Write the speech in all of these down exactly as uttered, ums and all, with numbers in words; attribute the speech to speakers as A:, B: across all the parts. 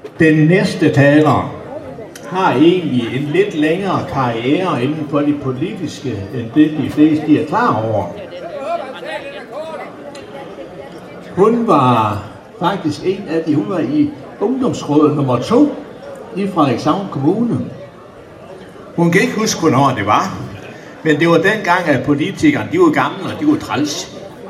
A: Den næste taler har egentlig en lidt længere karriere inden for det politiske, end det de fleste er klar over. Hun var faktisk en af de, hun var i ungdomsrådet nummer to i Frederikshavn Kommune. Hun kan ikke huske, hvornår det var, men det var dengang, at politikerne, de var gamle og de var træls.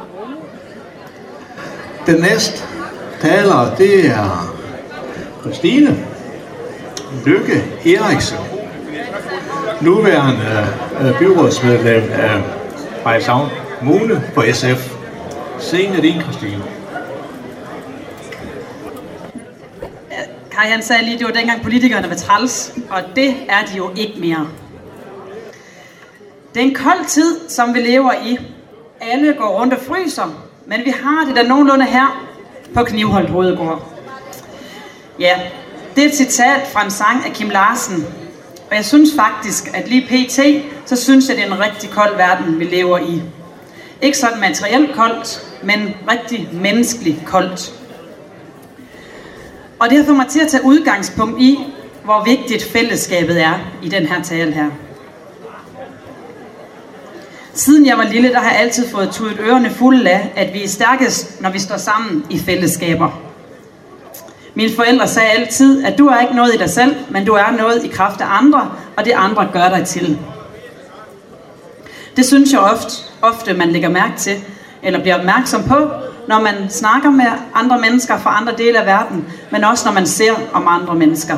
A: Den næste taler, det er Christine Lykke Eriksen, nuværende øh, byrådsmedlem af Frederikshavn Kommune for S F. Scenen er din, Christine.
B: Kai han sagde lige, det var dengang politikerne var træls, og det er de jo ikke mere. Det er en kold tid, som vi lever i. Alle går rundt og fryser, men vi har det da nogenlunde her på Knivholdt Hovedgård. Ja, det er et citat fra en sang af Kim Larsen, og jeg synes faktisk, at lige pt, så synes jeg, det er en rigtig kold verden, vi lever i. Ikke sådan materielt koldt, men rigtig menneskeligt koldt. Og det har fået mig til at tage udgangspunkt i, hvor vigtigt fællesskabet er i den her tale her. Siden jeg var lille, der har jeg altid fået tudet ørerne fulde af, at vi er stærkest, når vi står sammen i fællesskaber. Mine forældre sagde altid, at du er ikke noget i dig selv, men du er noget i kraft af andre, og det andre gør dig til. Det synes jeg ofte, ofte man lægger mærke til, eller bliver opmærksom på, når man snakker med andre mennesker fra andre dele af verden, men også når man ser om andre mennesker.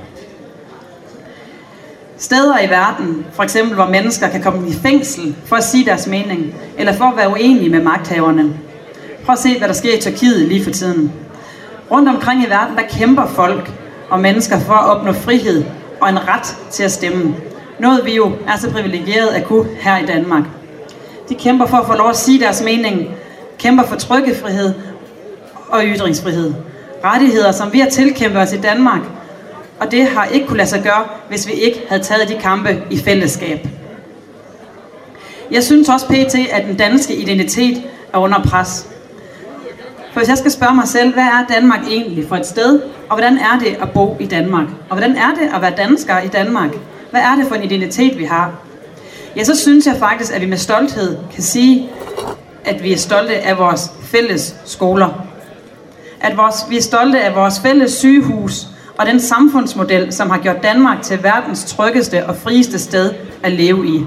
B: Steder i verden, for eksempel hvor mennesker kan komme i fængsel for at sige deres mening, eller for at være uenige med magthaverne. Prøv at se, hvad der sker i Tyrkiet lige for tiden. Rundt omkring i verden, der kæmper folk og mennesker for at opnå frihed og en ret til at stemme. Noget vi jo er så privilegeret at kunne her i Danmark. De kæmper for at få lov at sige deres mening, kæmper for trykkefrihed og ytringsfrihed. Rettigheder, som vi har tilkæmpet os i Danmark, og det har ikke kunne lade sig gøre, hvis vi ikke havde taget de kampe i fællesskab. Jeg synes også pt, at den danske identitet er under pres. For hvis jeg skal spørge mig selv, hvad er Danmark egentlig for et sted, og hvordan er det at bo i Danmark? Og hvordan er det at være dansker i Danmark? Hvad er det for en identitet, vi har? Ja, så synes jeg faktisk, at vi med stolthed kan sige, at vi er stolte af vores fælles skoler. At vores, vi er stolte af vores fælles sygehus og den samfundsmodel, som har gjort Danmark til verdens tryggeste og frieste sted at leve i.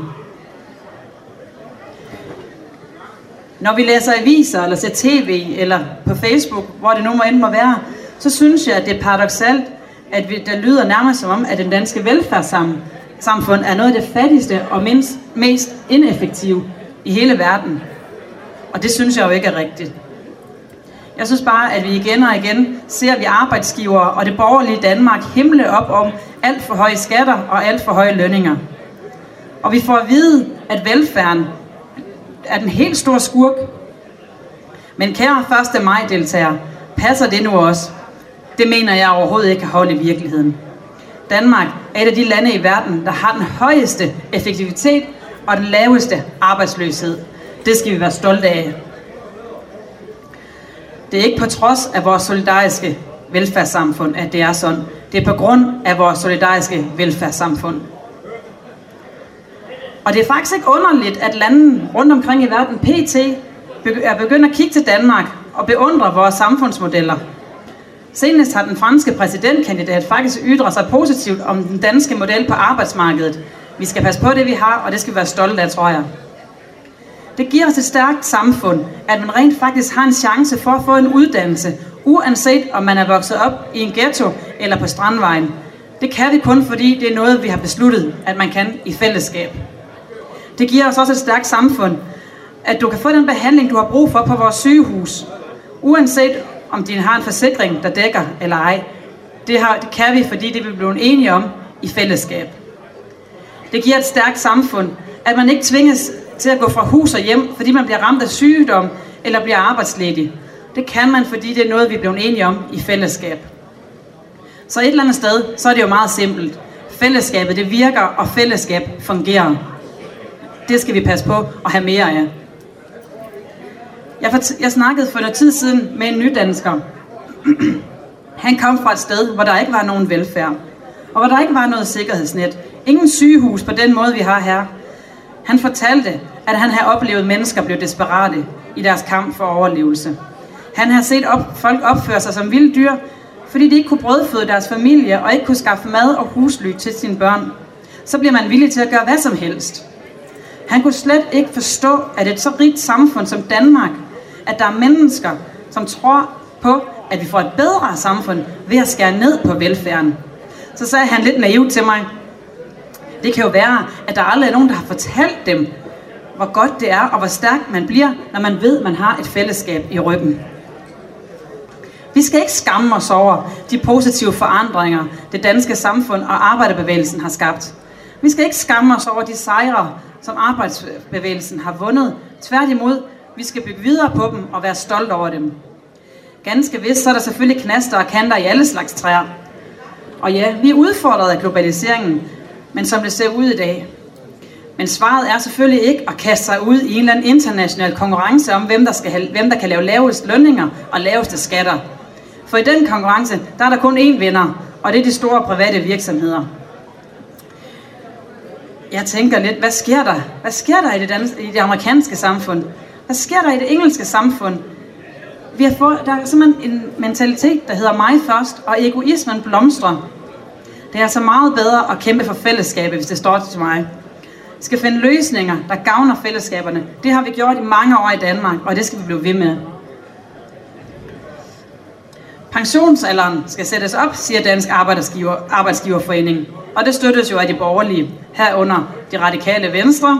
B: Når vi læser aviser, eller ser tv, eller på Facebook, hvor det nu må end må være, så synes jeg, at det er paradoksalt, at vi, der lyder nærmest som om, at den danske velfærdssamfund er noget af det fattigste og mindst, mest ineffektive i hele verden. Og det synes jeg jo ikke er rigtigt. Jeg synes bare, at vi igen og igen ser vi arbejdsgivere og det borgerlige Danmark himle op om alt for høje skatter og alt for høje lønninger. Og vi får at vide, at velfærden er den helt store skurk. Men kære første maj-deltagere, passer det nu også? Det mener jeg overhovedet ikke kan holde i virkeligheden. Danmark er et af de lande i verden, der har den højeste effektivitet og den laveste arbejdsløshed. Det skal vi være stolte af. Det er ikke på trods af vores solidariske velfærdssamfund, at det er sådan. Det er på grund af vores solidariske velfærdssamfund. Og det er faktisk ikke underligt, at lande rundt omkring i verden pt. er begyndt at kigge til Danmark og beundre vores samfundsmodeller. Senest har den franske præsidentkandidat faktisk ytret sig positivt om den danske model på arbejdsmarkedet. Vi skal passe på det, vi har, og det skal vi være stolte af, tror jeg. Det giver os et stærkt samfund, at man rent faktisk har en chance for at få en uddannelse, uanset om man er vokset op i en ghetto eller på Strandvejen. Det kan vi kun, fordi det er noget, vi har besluttet, at man kan i fællesskab. Det giver os også et stærkt samfund, at du kan få den behandling, du har brug for på vores sygehus, uanset om din har en forsikring, der dækker eller ej. Det, har, det kan vi, fordi det er vi blevet enige om i fællesskab. Det giver et stærkt samfund, at man ikke tvinges til at gå fra hus og hjem, fordi man bliver ramt af sygdom eller bliver arbejdsledig. Det kan man, fordi det er noget, vi er blevet enige om i fællesskab. Så et eller andet sted, så er det jo meget simpelt. Fællesskabet, det virker, og fællesskab fungerer. Det skal vi passe på at have mere af. Jeg, jeg snakkede for noget tid siden med en nydansker. Han kom fra et sted, hvor der ikke var nogen velfærd, og hvor der ikke var noget sikkerhedsnet. Ingen sygehus på den måde, vi har her. Han fortalte, at han havde oplevet mennesker blive desperate i deres kamp for overlevelse. Han havde set op, folk opføre sig som vilde dyr, fordi de ikke kunne brødføde deres familie og ikke kunne skaffe mad og husly til sine børn. Så bliver man villig til at gøre hvad som helst. Han kunne slet ikke forstå, at et så rigt samfund som Danmark, at der er mennesker, som tror på, at vi får et bedre samfund ved at skære ned på velfærden. Så sagde han lidt naivt til mig, det kan jo være, at der aldrig er nogen, der har fortalt dem, hvor godt det er og hvor stærk man bliver, når man ved, at man har et fællesskab i ryggen. Vi skal ikke skamme os over de positive forandringer, det danske samfund og arbejderbevægelsen har skabt. Vi skal ikke skamme os over de sejre, som arbejdsbevægelsen har vundet. Tværtimod, vi skal bygge videre på dem og være stolte over dem. Ganske vist, så er der selvfølgelig knaster og kanter i alle slags træer. Og ja, vi er udfordret af globaliseringen, men som det ser ud i dag. Men svaret er selvfølgelig ikke at kaste sig ud i en eller anden international konkurrence om, hvem der, skal have, hvem der kan lave lavest lønninger og laveste skatter. For i den konkurrence, der er der kun én vinder, og det er de store private virksomheder. Jeg tænker lidt, hvad sker der? Hvad sker der i det, danske, i det amerikanske samfund? Hvad sker der i det engelske samfund? Vi har fået, der er simpelthen en mentalitet, der hedder mig først, og egoismen blomstrer. Det er altså meget bedre at kæmpe for fællesskabet, hvis det står til mig. Vi skal finde løsninger, der gavner fællesskaberne. Det har vi gjort i mange år i Danmark, og det skal vi blive ved med. Pensionsalderen skal sættes op, siger Dansk Arbejdsgiver, Arbejdsgiverforening. Og det støttes jo af de borgerlige, herunder de radikale venstre.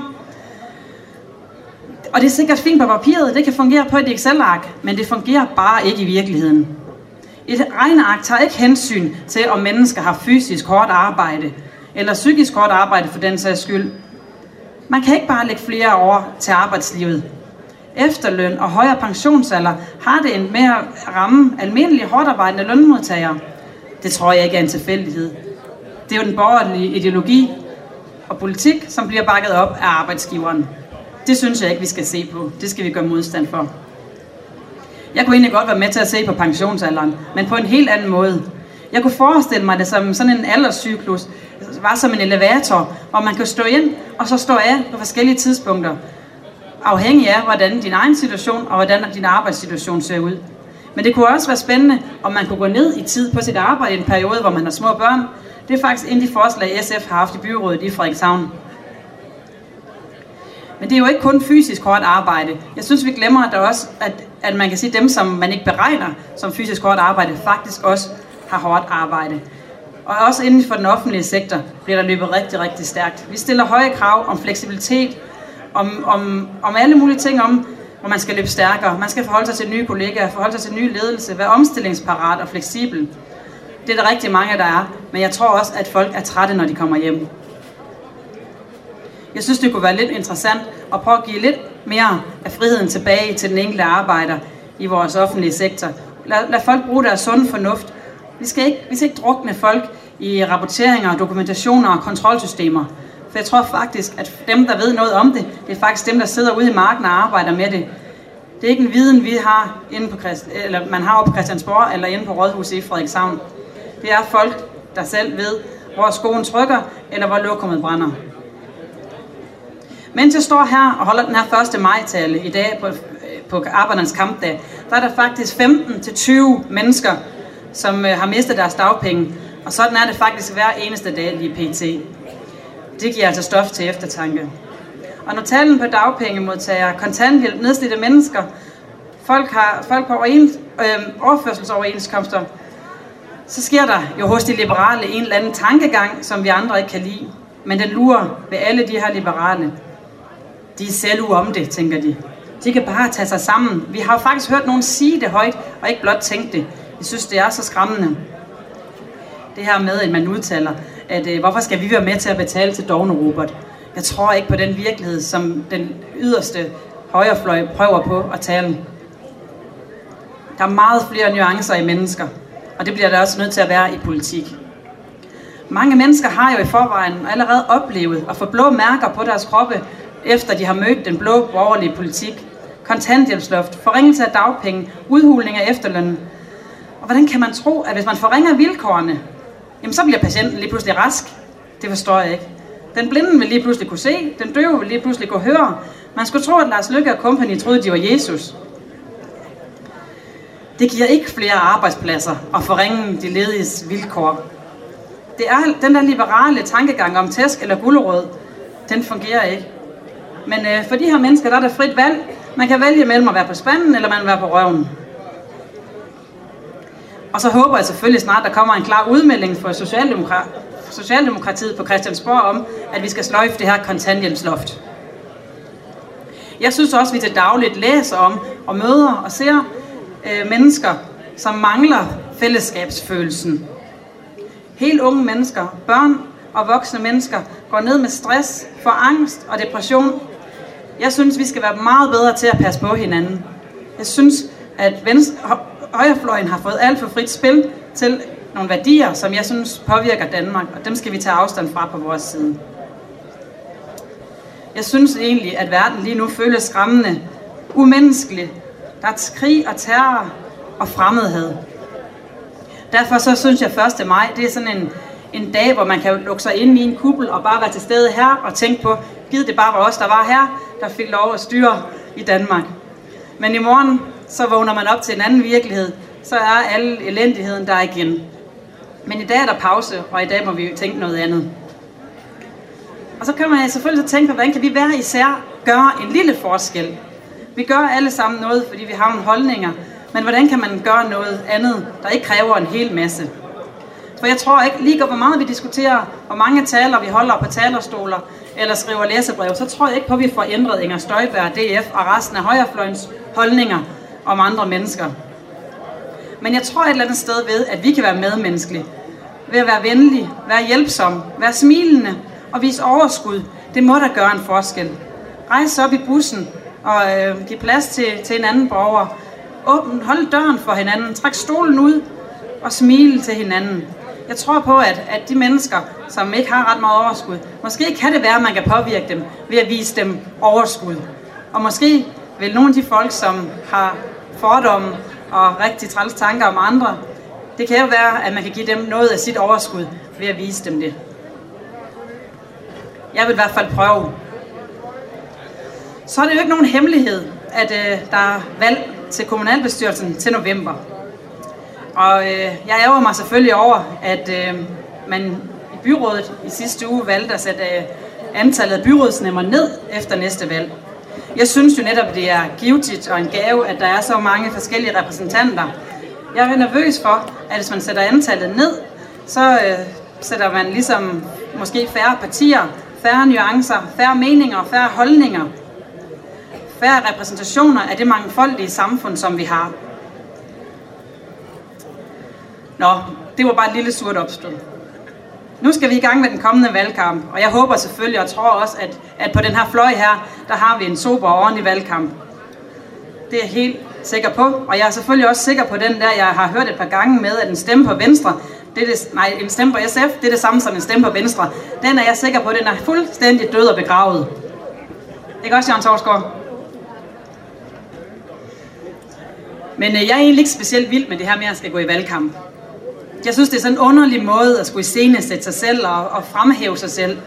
B: Og det er sikkert fint på papiret, det kan fungere på et Excel-ark, men det fungerer bare ikke i virkeligheden. Et regneark tager ikke hensyn til, om mennesker har fysisk hårdt arbejde, eller psykisk hårdt arbejde for den sags skyld. Man kan ikke bare lægge flere år til arbejdslivet. Efterløn og højere pensionsalder har det en mere ramme almindelige hårdarbejdende lønmodtagere. Det tror jeg ikke er en tilfældighed. Det er jo den borgerlige ideologi og politik, som bliver bakket op af arbejdsgiveren. Det synes jeg ikke, vi skal se på. Det skal vi gøre modstand for. Jeg kunne egentlig godt være med til at se på pensionsalderen, men på en helt anden måde. Jeg kunne forestille mig det som sådan en alderscyklus, var som en elevator, hvor man kan stå ind og så stå af på forskellige tidspunkter, afhængig af, hvordan din egen situation og hvordan din arbejdssituation ser ud. Men det kunne også være spændende, om man kunne gå ned i tid på sit arbejde i en periode, hvor man har små børn. Det er faktisk en af de forslag, S F har haft i byrådet i Frederikshavn. Men det er jo ikke kun fysisk hårdt arbejde. Jeg synes, vi glemmer, at, der også, at, at man kan sige, at dem, som man ikke beregner som fysisk hårdt arbejde, faktisk også har hårdt arbejde. Og også inden for den offentlige sektor bliver der løbet rigtig, rigtig stærkt. Vi stiller høje krav om fleksibilitet, om, om, om alle mulige ting om, hvor man skal løbe stærkere. Man skal forholde sig til nye kollegaer, forholde sig til ny ledelse, være omstillingsparat og fleksibel. Det er der rigtig mange, der er, men jeg tror også, at folk er trætte, når de kommer hjem. Jeg synes, det kunne være lidt interessant at prøve at give lidt mere af friheden tilbage til den enkelte arbejder i vores offentlige sektor. Lad, lad folk bruge deres sunde fornuft. Vi skal, ikke, vi skal ikke drukne folk i rapporteringer, dokumentationer og kontrolsystemer. For jeg tror faktisk, at dem, der ved noget om det, det er faktisk dem, der sidder ude i marken og arbejder med det. Det er ikke en viden, vi har inde på Christ, eller man har oppe på Christiansborg eller inde på Rådhuset i Frederikshavn. Det er folk, der selv ved, hvor skoen trykker, eller hvor lokummet brænder. Mens jeg står her og holder den her første maj-tale i dag på, på Arbejdernes Kampdag, der er der faktisk femten til tyve mennesker, som øh, har mistet deres dagpenge. Og sådan er det faktisk hver eneste dag lige pt. Det giver altså stof til eftertanke. Og når talen på dagpengemodtagere, kontanthjælp, nedslidte mennesker, folk, har, folk på overens, øh, overførselsoverenskomster, så sker der jo hos de liberale en eller anden tankegang, som vi andre ikke kan lide. Men den lurer ved alle de her liberale. De er selv om det, tænker de. De kan bare tage sig sammen. Vi har faktisk hørt nogen sige det højt, og ikke blot tænkt det. Jeg synes, det er så skræmmende. Det her med, at man udtaler, at øh, hvorfor skal vi være med til at betale til dovne Robert? Jeg tror ikke på den virkelighed, som den yderste højrefløj prøver på at tale. Der er meget flere nuancer i mennesker, og det bliver der også nødt til at være i politik. Mange mennesker har jo i forvejen allerede oplevet at få blå mærker på deres kroppe, efter de har mødt den blå borgerlige politik. Kontanthjælpsloft, forringelse af dagpenge, udhulning af efterlønnen. Og hvordan kan man tro, at hvis man forringer vilkårene, jamen så bliver patienten lige pludselig rask? Det forstår jeg ikke. Den blinde vil lige pludselig kunne se, den døve vil lige pludselig kunne høre. Man skulle tro, at Lars Løkke og company troede, de var Jesus. Det giver ikke flere arbejdspladser at forringe de lediges vilkår. Det er den der liberale tankegang om tæsk eller gulerod, den fungerer ikke. Men øh, for de her mennesker, der er der frit valg. Man kan vælge mellem at være på spanden, eller man vil være på røven. Og så håber jeg selvfølgelig snart, der kommer en klar udmelding fra Socialdemokrat- Socialdemokratiet på Christiansborg om, at vi skal sløjfe det her kontanthjælpsloft. Jeg synes også, at vi til dagligt læser om og møder og ser øh, mennesker, som mangler fællesskabsfølelsen. Helt unge mennesker, børn og voksne mennesker går ned med stress, får angst og depression. Jeg synes, vi skal være meget bedre til at passe på hinanden. Jeg synes, at venstre, højrefløjen har fået alt for frit spil til nogle værdier, som jeg synes påvirker Danmark, og dem skal vi tage afstand fra på vores side. Jeg synes egentlig, at verden lige nu føles skræmmende, umenneskelig. Der er krig og terror og fremmedhed. Derfor så synes jeg første maj, det er sådan en, en dag, hvor man kan lukke sig ind i en kuppel og bare være til stede her og tænke på, givet det bare var os, der var her, der fik lov at styre i Danmark. Men i morgen, så vågner man op til en anden virkelighed, så er alle elendigheden der igen. Men i dag er der pause, og i dag må vi tænke noget andet. Og så kan man selvfølgelig tænke på, hvordan kan vi hver især gøre en lille forskel? Vi gør alle sammen noget, fordi vi har nogle holdninger, men hvordan kan man gøre noget andet, der ikke kræver en hel masse? For jeg tror ikke, lige hvor meget vi diskuterer, hvor mange taler vi holder på talerstoler, eller skriver læsebrev, så tror jeg ikke på, at vi får ændret Inger Støjberg, D F og resten af højrefløjens holdninger om andre mennesker. Men jeg tror et eller andet sted ved, at vi kan være medmenneskelige. Ved at være venlige, være hjælpsomme, være smilende og vise overskud. Det må da gøre en forskel. Rejse op i bussen og øh, give plads til, til en anden borger. Åbn, hold døren for hinanden, træk stolen ud og smile til hinanden. Jeg tror på, at, at de mennesker, som ikke har ret meget overskud, måske kan det være, at man kan påvirke dem ved at vise dem overskud. Og måske vil nogle af de folk, som har fordomme og rigtig træls tanker om andre, det kan jo være, at man kan give dem noget af sit overskud ved at vise dem det. Jeg vil i hvert fald prøve. Så er det jo ikke nogen hemmelighed, at øh, der er valg til kommunalbestyrelsen til november. Og øh, jeg ærger mig selvfølgelig over, at øh, man i byrådet i sidste uge valgte at sætte øh, antallet af byrådsnemmer ned efter næste valg. Jeg synes jo netop, det er givtigt og en gave, at der er så mange forskellige repræsentanter. Jeg er nervøs for, at hvis man sætter antallet ned, så øh, sætter man ligesom måske færre partier, færre nuancer, færre meninger og færre holdninger. Færre repræsentationer af det mangfoldige samfund, som vi har. Nå, det var bare et lille surt opstød. Nu skal vi i gang med den kommende valgkamp, og jeg håber selvfølgelig og tror også, at, at på den her fløj her, der har vi en sober og ordentlig valgkamp. Det er jeg helt sikker på, og jeg er selvfølgelig også sikker på den der, jeg har hørt et par gange med, at en stemme på Venstre, det er det, nej, en stemme på S F, det er det samme som en stemme på Venstre. Den er jeg sikker på, den er fuldstændig død og begravet. Ikke også, Jørgen Torsgaard? Men øh, jeg er egentlig ikke specielt vild med det her med, at jeg skal gå i valgkamp. Jeg synes, det er sådan en underlig måde at skulle iscenesætte sig selv og, og fremhæve sig selv.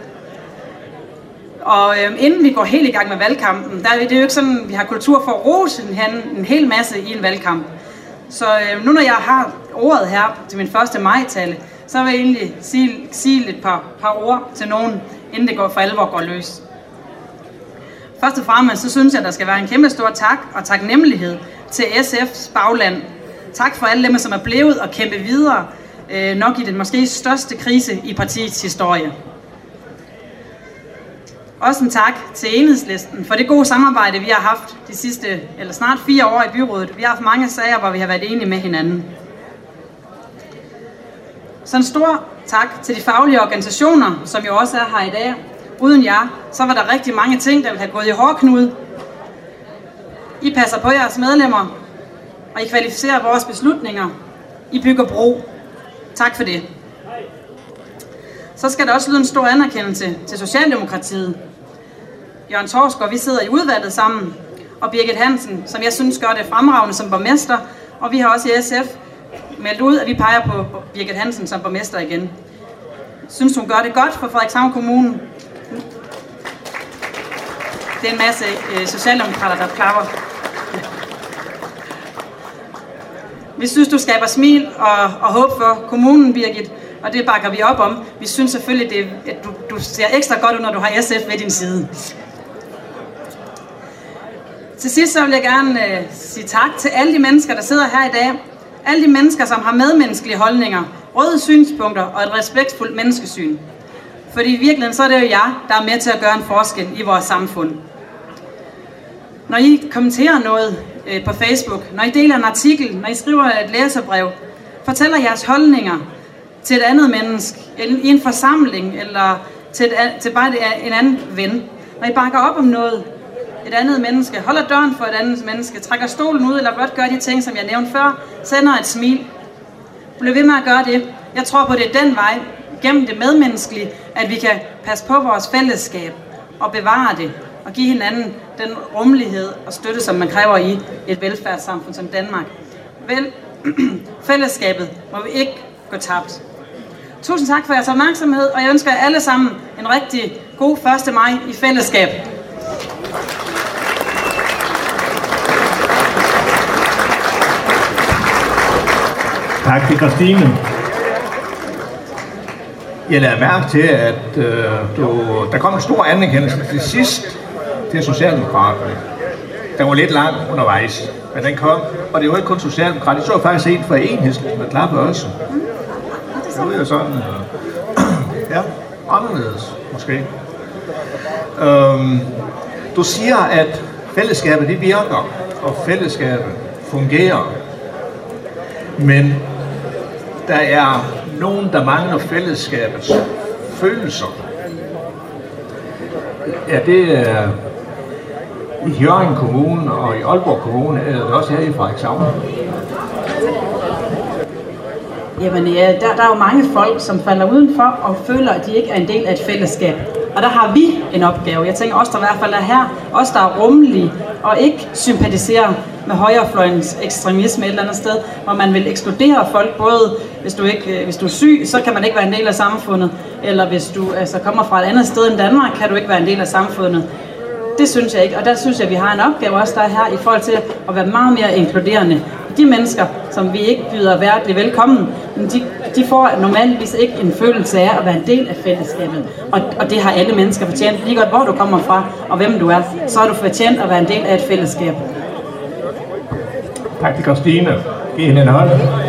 B: Og øh, inden vi går helt i gang med valgkampen, der er det jo ikke sådan, vi har kultur for at rose en, en hel masse i en valgkamp. Så øh, nu når jeg har ordet her til min første majtale, så vil jeg egentlig sige, sige et par, par ord til nogen, inden det går for alvor går løs. Først og fremmest, så synes jeg, at der skal være en kæmpe stor tak og taknemmelighed til S F's bagland. Tak for alle dem, som er blevet og kæmpe videre, øh, nok i den måske største krise i partiets historie. Også en tak til Enhedslisten for det gode samarbejde, vi har haft de sidste, eller snart fire år i byrådet. Vi har haft mange sager, hvor vi har været enige med hinanden. Så en stor tak til de faglige organisationer, som jo også er her i dag. Uden jer, så var der rigtig mange ting, der ville have gået i hårdknude. I passer på jeres medlemmer, og I kvalificerer vores beslutninger. I bygger bro. Tak for det. Så skal der også lyde en stor anerkendelse til Socialdemokratiet. Jørgen Torsgaard, vi sidder i udvalget sammen, og Birgit Hansen, som jeg synes gør det fremragende som borgmester, og vi har også i S F meldt ud, at vi peger på Birgit Hansen som borgmester igen. Synes hun gør det godt for Frederikshavn Kommune? Det er en masse øh, socialdemokrater, der klapper. Vi synes, du skaber smil og, og håb for kommunen, Birgit, og det bakker vi op om. Vi synes selvfølgelig, det, at du, du ser ekstra godt ud, når du har S F ved din side. Til sidst så vil jeg gerne øh, sige tak til alle de mennesker, der sidder her i dag. Alle de mennesker, som har medmenneskelige holdninger, røde synspunkter og et respektfuldt menneskesyn. Fordi i virkeligheden så er det jo jer, der er med til at gøre en forskel i vores samfund. Når I kommenterer noget øh, på Facebook, når I deler en artikel, når I skriver et læserbrev, fortæller jeres holdninger til et andet menneske, i en forsamling, eller til, et, til bare en anden ven. Når I bakker op om noget, et andet menneske, holder døren for et andet menneske, trækker stolen ud, eller blot gør de ting, som jeg nævnte før, sender et smil. Bliv ved med at gøre det. Jeg tror på, det er den vej, gennem det medmenneskelige, at vi kan passe på vores fællesskab og bevare det, og give hinanden den rummelighed og støtte, som man kræver i et velfærdssamfund som Danmark. Vel, fællesskabet må vi ikke gå tabt. Tusind tak for jeres opmærksomhed, og jeg ønsker jer alle sammen en rigtig god første maj i fællesskab.
A: Tak til Christine. Jeg lader mærke til, at øh, du, der kom en stor anerkendelse til sidst til Socialdemokraterne. Den var lidt lang undervejs, men den kom, og det var ikke kun Socialdemokraterne. Det så faktisk en fra Enhedslisten, der klappede også. Det var jo sådan, øh, ja, anderledes måske. Øhm, du siger, at fællesskabet det virker, og fællesskabet fungerer. Men der er nogen, der mangler fællesskabets følelser. Er det uh, i Hjørring Kommune og i Aalborg Kommune, eller er det også her i Frederikshavn?
B: Jamen ja, der, der er jo mange folk, som falder udenfor og føler, at de ikke er en del af et fællesskab. Og der har vi en opgave. Jeg tænker også, der i hvert fald er her, os der er rummelige og ikke sympatiserer med højrefløjens ekstremisme et eller andet sted, hvor man vil ekskludere folk, både hvis du, ikke, hvis du er syg, så kan man ikke være en del af samfundet, eller hvis du altså, kommer fra et andet sted end Danmark, kan du ikke være en del af samfundet. Det synes jeg ikke, og der synes jeg, at vi har en opgave også der her, i forhold til at være meget mere inkluderende. De mennesker, som vi ikke byder værdigt velkommen, de, de får normalvis ikke en følelse af at være en del af fællesskabet. Og, og det har alle mennesker fortjent. Lige godt hvor du kommer fra, og hvem du er, så har du fortjent at være en del af et fællesskab.
A: Tak til Christine. Giv hende en hånd.